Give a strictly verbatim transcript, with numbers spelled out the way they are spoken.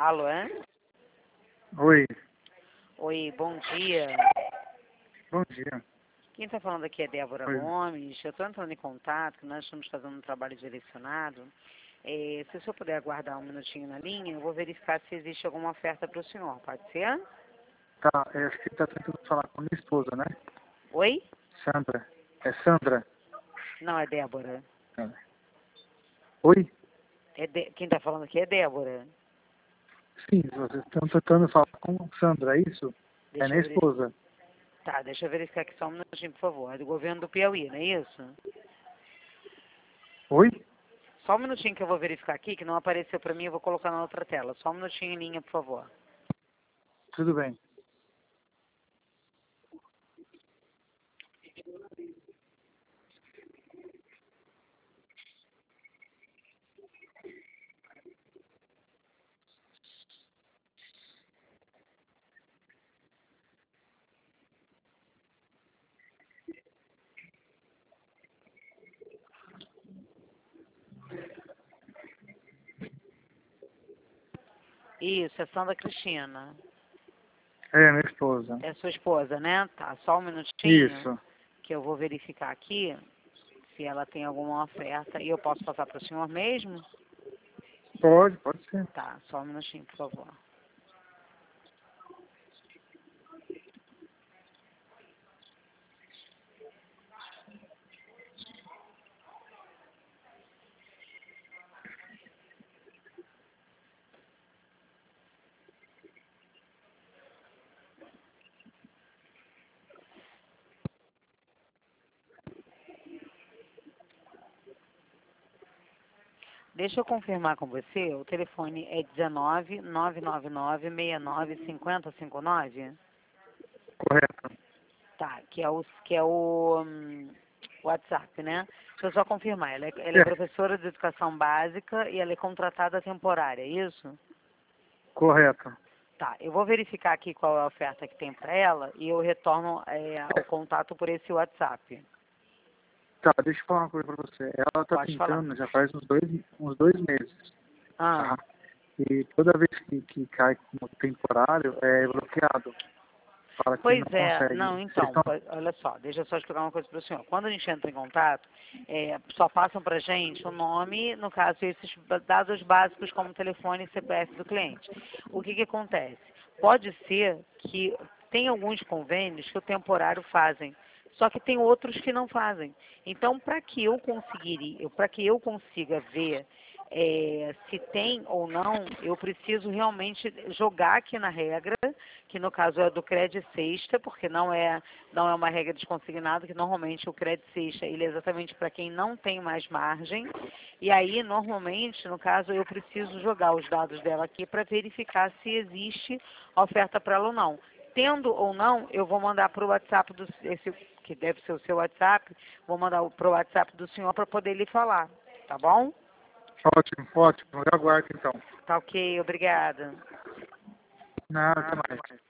Alô, é? Oi, Oi, bom dia. bom dia. Quem está falando aqui é Débora Oi. Gomes. Eu estou entrando em contato, que nós estamos fazendo um trabalho direcionado. É, se o senhor puder aguardar um minutinho na linha, eu vou verificar se existe alguma oferta para o senhor. Pode ser? Tá, é, acho que tá tentando falar com a minha esposa, né? Oi? Sandra. É Sandra? Não, é Débora. É. Oi? É de... Quem está falando aqui é Débora. Sim, vocês estão tentando falar com Sandra, é isso? É Deixa minha eu verificar. esposa. Tá, deixa eu verificar aqui só um minutinho, por favor. É do governo do Piauí, não é isso? Oi? Só um minutinho que eu vou verificar aqui, que não apareceu para mim, eu vou colocar na outra tela. Só um minutinho em linha, por favor. Tudo bem. Isso, é Sandra Cristina. É minha esposa. É sua esposa, né? Tá, só um minutinho Isso. que eu vou verificar aqui se ela tem alguma oferta. E eu posso passar para o senhor mesmo? Pode, pode ser. Tá, só um minutinho, por favor. Deixa eu confirmar com você, o telefone é dezenove, nove nove nove, seis nove cinco zero cinco nove? Correto. Tá, que é o, que é o hum, WhatsApp, né? Deixa eu só confirmar, ela é, ela é É, professora de educação básica e ela é contratada temporária, é isso? correto. Tá, eu vou verificar aqui qual é a oferta que tem para ela e eu retorno é, ao contato por esse WhatsApp. Tá, deixa eu falar uma coisa pra você. Ela tá Pode falar. tentando já faz uns dois, uns dois meses, Ah, tá? E toda vez que, que cai como temporário, é bloqueado. Fala que pois não é, consegue. não, Vocês então, estão... po- olha só, deixa eu só explicar uma coisa para o senhor. Quando a gente entra em contato, é, só passam para a gente o nome, no caso, esses ba- dados básicos como telefone e C P F do cliente. O que que acontece? Pode ser que tem alguns convênios que o temporário fazem, só que tem outros que não fazem. Então, para que eu conseguir, para que eu consiga ver é, se tem ou não, eu preciso realmente jogar aqui na regra, que no caso é do crédito sexta, porque não é, não é uma regra desconsignada, que normalmente o crédito sexta ele é exatamente para quem não tem mais margem. E aí, normalmente, no caso, eu preciso jogar os dados dela aqui para verificar se existe oferta para ela ou não. Tendo ou não, eu vou mandar para o WhatsApp, do, esse, que deve ser o seu WhatsApp, vou mandar para o WhatsApp do senhor para poder lhe falar, tá bom? Ótimo, ótimo. Eu aguardo então. Tá ok, obrigada. Nada, até mais.